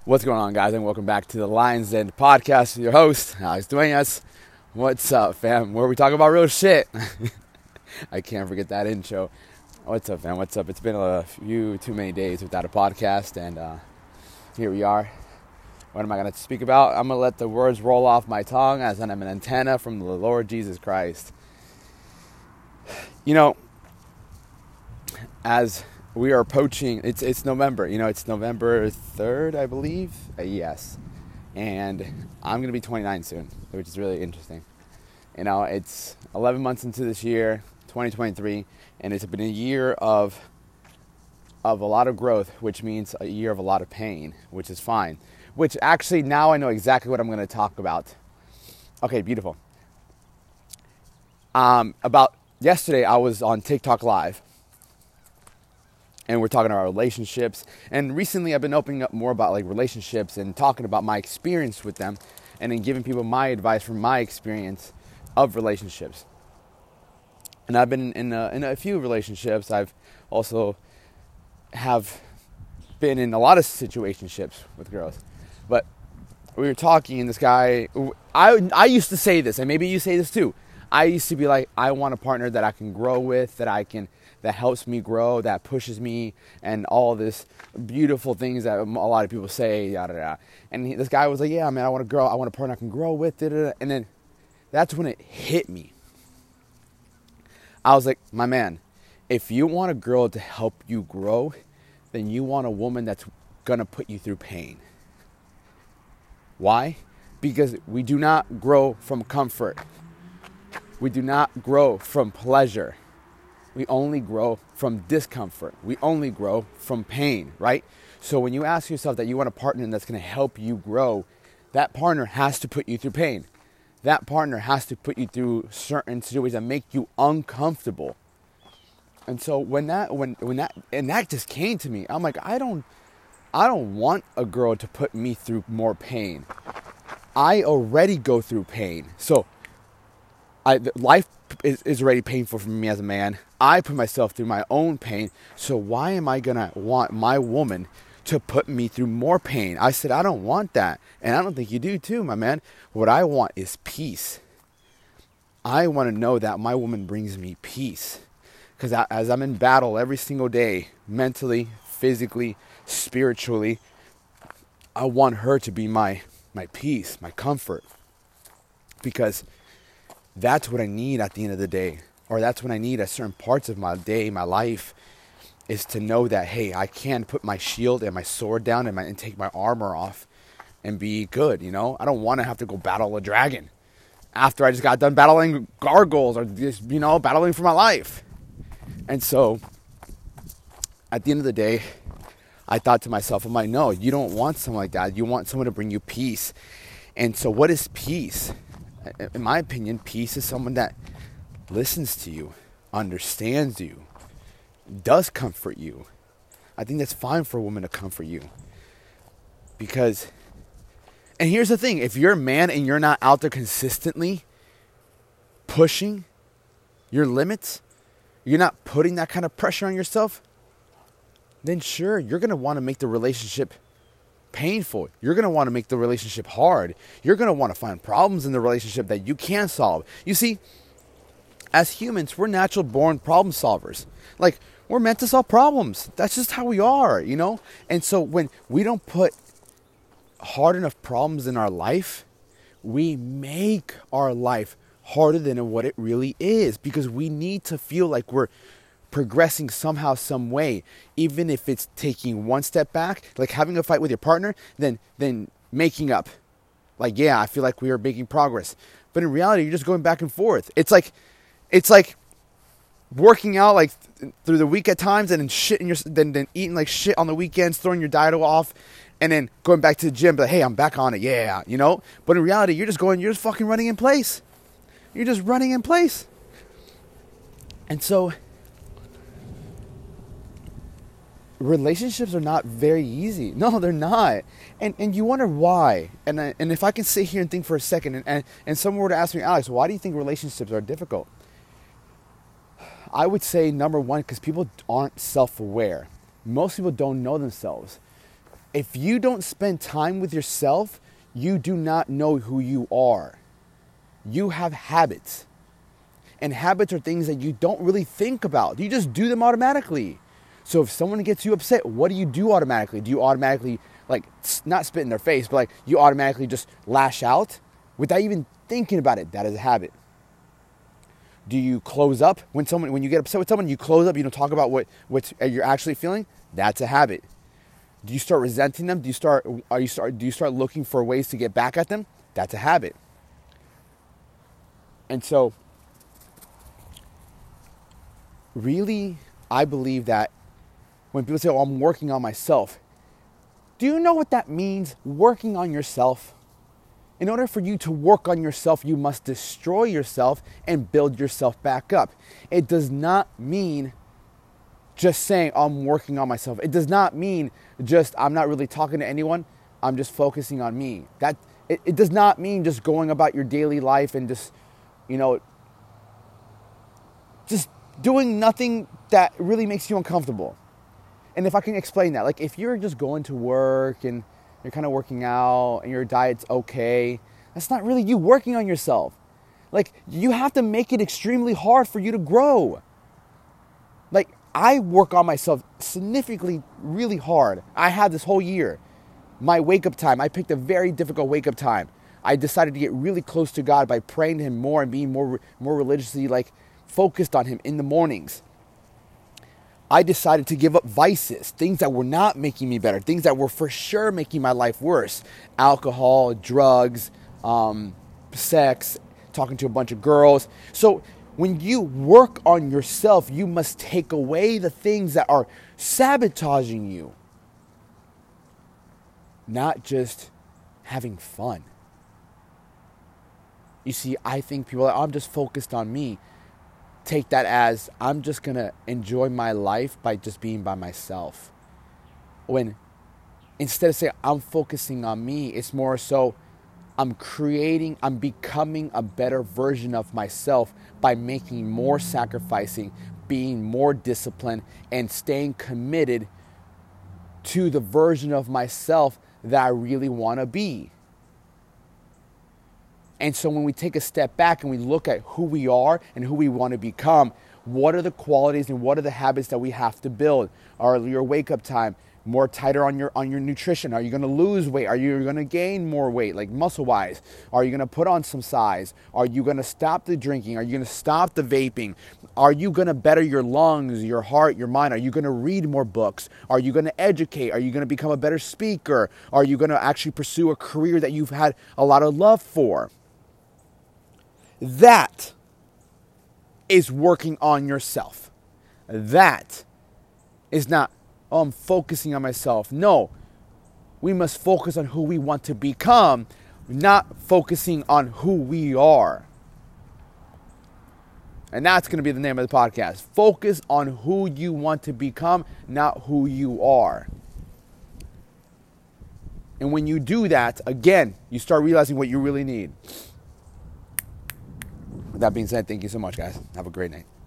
What's going on, guys, and welcome back to the Lions Den podcast with your host, Alex Duenas. What's up, fam? Where we talk about real shit. I can't forget that intro. What's up, fam? What's up? It's been a few too many days without a podcast, and here we are. What am I going to speak about? I'm going to let the words roll off my tongue as I'm an antenna from the Lord Jesus Christ. You know, as we are approaching, it's November, it's November 3rd, I believe, yes, and I'm going to be 29 soon, which is really interesting. It's 11 months into this year, 2023, and it's been a year of a lot of growth, which means a year of a lot of pain, which is fine, which actually now I know exactly what I'm going to talk about. Okay, beautiful. About yesterday, I was on TikTok Live, and we're talking about relationships. And recently I've been opening up more about relationships and talking about my experience with them and then giving people my advice from my experience of relationships. And I've been in a few relationships. I've also have been in a lot of situationships with girls. But we were talking, and this guy, I used to say this, and maybe you say this too. I used to be like, I want a partner that I can grow with, that helps me grow, that pushes me, and all this beautiful things that a lot of people say, yada yada. And this guy was like, yeah, man, I want a partner I can grow with, da, da, da. And then that's when it hit me. I was like, my man, if you want a girl to help you grow, then you want a woman that's gonna put you through pain. Why? Because we do not grow from comfort. We do not grow from pleasure. We only grow from discomfort. We only grow from pain, right? So when you ask yourself that you want a partner that's going to help you grow, that partner has to put you through pain. That partner has to put you through certain situations that make you uncomfortable. And so when that just came to me, I'm like, I don't want a girl to put me through more pain. I already go through pain. So life is already painful for me as a man. I put myself through my own pain. So why am I going to want my woman to put me through more pain? I said, I don't want that. And I don't think you do too, my man. What I want is peace. I want to know that my woman brings me peace. Because as I'm in battle every single day, mentally, physically, spiritually, I want her to be my peace, my comfort. Because that's what I need at the end of the day. Or that's what I need at certain parts of my day, my life, is to know that, hey, I can put my shield and my sword down and take my armor off and be good, I don't want to have to go battle a dragon after I just got done battling gargoyles or just, battling for my life. And so, at the end of the day, I thought to myself, I'm like, no, you don't want someone like that. You want someone to bring you peace. And so what is peace? In my opinion, peace is someone that listens to you, understands you, does comfort you. I think that's fine for a woman to comfort you. Because, and here's the thing, if you're a man and you're not out there consistently pushing your limits, you're not putting that kind of pressure on yourself, then sure, you're going to want to make the relationship painful. You're going to want to make the relationship hard. You're going to want to find problems in the relationship that you can't solve. You see, as humans, we're natural born problem solvers. We're meant to solve problems. That's just how we are, And so when we don't put hard enough problems in our life, we make our life harder than what it really is, because we need to feel like we're progressing somehow, some way, even if it's taking one step back, like having a fight with your partner, then making up. I feel like we are making progress. But in reality, you're just going back and forth. It's like working out through the week at times, and then eating shit on the weekends, throwing your diet off, and then going back to the gym, but hey, I'm back on it, yeah, But in reality, you're just fucking running in place. You're just running in place. And so relationships are not very easy. No, they're not. And you wonder why. And if I can sit here and think for a second, and someone were to ask me, Alex, why do you think relationships are difficult? I would say, number one, because people aren't self-aware. Most people don't know themselves. If you don't spend time with yourself, you do not know who you are. You have habits. And habits are things that you don't really think about. You just do them automatically. So if someone gets you upset, what do you do automatically? Do you automatically, like, not spit in their face, but like you automatically just lash out without even thinking about it? That is a habit. Do you close up when you get upset with someone? You close up. You don't talk about what you're actually feeling. That's a habit. Do you start resenting them? Do you start looking for ways to get back at them? That's a habit. And so, really, I believe that when people say, "Oh, I'm working on myself," do you know what that means? Working on yourself. In order for you to work on yourself, you must destroy yourself and build yourself back up. It does not mean just saying, "I'm working on myself." It does not mean just, "I'm not really talking to anyone. I'm just focusing on me." It does not mean just going about your daily life and just, just doing nothing that really makes you uncomfortable. And if I can explain that, like if you're just going to work and you're kind of working out and your diet's okay, that's not really you working on yourself. Like, you have to make it extremely hard for you to grow. Like, I work on myself significantly really hard. I had this whole year. My wake-up time, I picked a very difficult wake-up time. I decided to get really close to God by praying to Him more and being more religiously, like, focused on Him in the mornings. I decided to give up vices, things that were not making me better, things that were for sure making my life worse. Alcohol, drugs, sex, talking to a bunch of girls. So when you work on yourself, you must take away the things that are sabotaging you. Not just having fun. You see, I think people are, "I'm just focused on me." Take that as, I'm just going to enjoy my life by just being by myself. When instead of saying, "I'm focusing on me," it's more so, I'm becoming a better version of myself by making more sacrificing, being more disciplined, and staying committed to the version of myself that I really want to be. And so when we take a step back and we look at who we are and who we want to become, what are the qualities and what are the habits that we have to build? Are your wake-up time more tighter on your nutrition? Are you going to lose weight? Are you going to gain more weight, like muscle-wise? Are you going to put on some size? Are you going to stop the drinking? Are you going to stop the vaping? Are you going to better your lungs, your heart, your mind? Are you going to read more books? Are you going to educate? Are you going to become a better speaker? Are you going to actually pursue a career that you've had a lot of love for? That is working on yourself. That is not, "Oh, I'm focusing on myself." No, we must focus on who we want to become, not focusing on who we are. And that's going to be the name of the podcast. Focus on who you want to become, not who you are. And when you do that, again, you start realizing what you really need. With that being said, thank you so much, guys. Have a great night.